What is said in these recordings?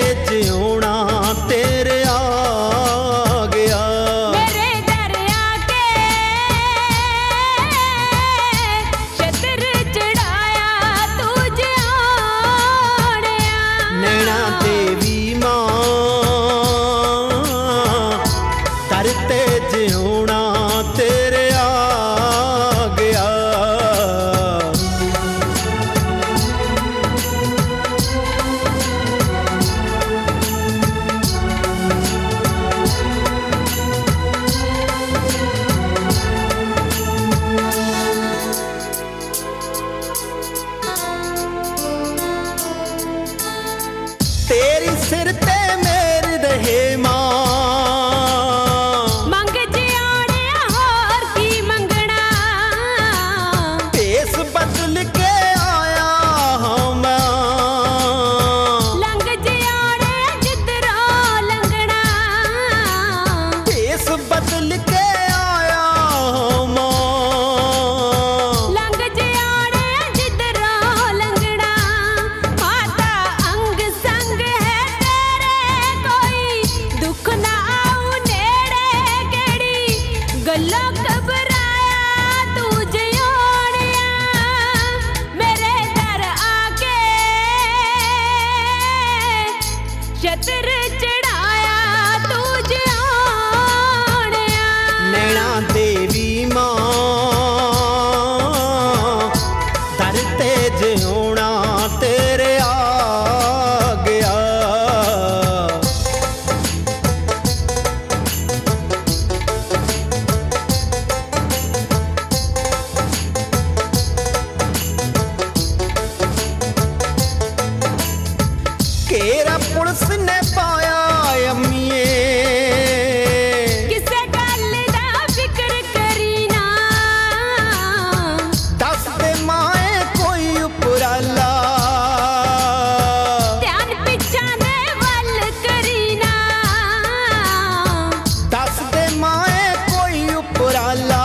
ਜਿਉਣਾ ਤੇਰੇ ਆ ਗਿਆ। ਮੇਰੇ ਦਰ ਆਕੇ ਛਤਰ ਚੜਾਇਆ ਤੂੰ ਜਿਉਣਿਆ। ਨੈਣਾ ਦੇਵੀ ਮਾਂ ਦਰ ਤੇ ਜਿਉਣਾ ਤੇਰੇ ਆ ਗਿਆ। ਤੇਰੀ ਸਿਰ ਤੇ ਮੇਰ ਰਹੇ ਮਾਂ ਮੰਗ ਜਿਉਣਿਆ ਹੋਰ ਕੀ ਮੰਗਣਾ। ਭੇਸ ਬਦਲ ਕੇ ਆਇਆ ਹਾਂ ਮੈਂ ਲੰਘ ਜਿਉਣਿਆ ਜਿੱਧਰੋਂ ਲੰਘਣਾ। ਭੇਸ ਬਦਲ ਕੇ ਆਇਆ ਹਾਂ ਮੈਂ ਲੰਘ ਜਿਉਣਿਆ ਜਿੱਧਰੋਂ ਲੰਘਣਾ। ਮਾਤਾ ਅੰਗ ਸੰਗ ਹੈ ਤੇਰੇ ਕੋਈ ਦੁੱਖ ਨਾ ਆਉ ਨੇੜੇ। ਕਿਹੜੀ ਗੱਲੋਂ ਘਬਰਾਇਆ ਤੂੰ ਜਿਉਣਿਆ। ਮੇਰੇ ਦਰ ਆਕੇ ਛਤਰ ਚੜਾਇਆ ਤੂੰ ਜਿਉਣਿਆ। ਨੈਣਾ ਦੇਵੀ ਮਾਂ ਦਰ ਤੇ ਜਿਉਣਾ ਤੇਰੇ ਆ ਗਿਆ। ਘੇਰਾ ਪੁਲਿਸ ਨੇ ਪਾਇਆ ਅੰਮੀਏ ਕਿਸੇ ਗੱਲ ਦਾ ਫਿਕਰ ਕਰੀ ਨਾ। ਦੱਸ ਦੇ ਮਾਏ ਕੋਈ ਉਪਰਾਲਾ ਧਿਆਨ ਪਿੱਛਾਂ ਦੇ ਵੱਲ ਕਰੀ ਨਾ। ਦੱਸ ਦੇ ਮਾਏ ਕੋਈ ਉਪਰਾਲਾ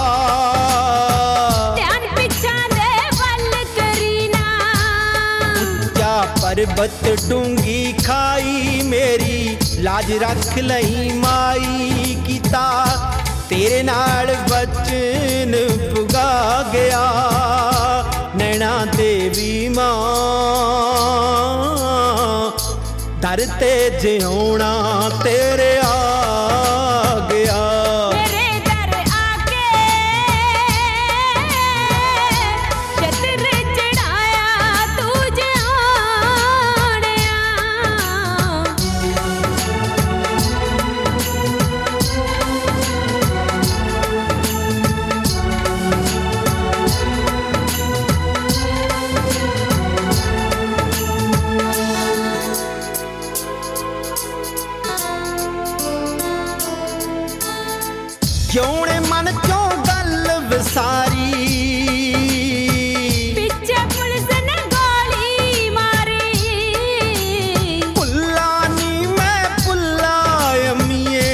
ਧਿਆਨ ਪਿੱਛਾਂ ਦੇ ਵੱਲ ਕਰੀ ਨਾ। ਉੱਚਾ ਪਰਬਤ ਡੂੰਗੀ ਖਾਈ ਮੇਰੀ ਲਾਜ ਰੱਖ ਲਈ ਮਾਈ। ਕੀਤਾ ਤੇਰੇ ਨਾਲ ਬਚਨ ਪੁਗਾ ਗਿਆ। ਨੈਣਾ ਦੇਵੀ ਮਾਂ ਦਰ ਤੇ ਜਿਉਣਾ ਤੇਰੇ ਆ ਗਿਆ। ਮੇਰੇ ਦਰ ਆਕੇ ਛਤਰ ਚੜਾਇਆ ਤੂੰ ਜਿਉਣਿਆ। ਜਿਉਣੇ ਮਨ ਚੋਂ ਗੱਲ ਵਿਸਾਰੀ ਪਿੱਛੇ ਪੁਲਿਸ ਨੇ ਗੋਲੀ ਮਾਰੀ। ਭੁੱਲਾ ਨੀ ਮੈਂ ਭੁੱਲਾ ਅੰਮੀਏ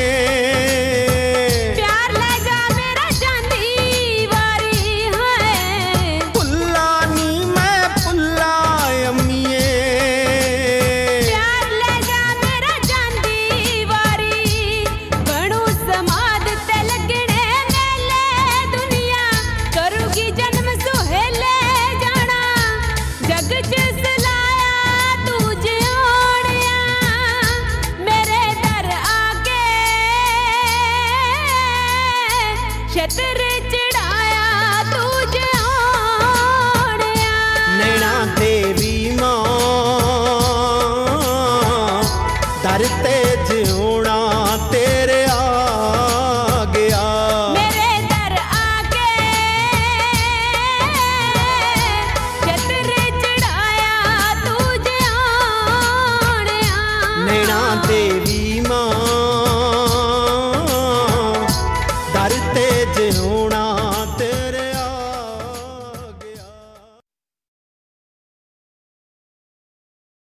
ਪਿਆਰ ਲੈ ਜਾ ਮੇਰਾ ਜਾਂਦੀ ਵਾਰੀ ਹੈ। ਭੁੱਲਾ ਨੀ ਮੈਂ ਭੁੱਲਾ ਅੰਮੀਏ ਪਿਆਰ ਲੈ ਜਾ ਮੇਰਾ ਜਾਂਦੀ ਵਾਰੀ। ਬਣੂ ਸਮਾਦ ਤੇ ਲੱਗਣੇ ਮੇਲੇ ਦੁਨੀਆ ਕਰੂਗੀ ਜਨਮ ਸੁਹੇਲੇ ਜਾਣਾ। ਜਗ ਚ ਸਲਾਇਆ ਤੂੰ ਜਿਉਣਿਆ। ਮੇਰੇ ਦਰ ਆਕੇ ਛਤਰ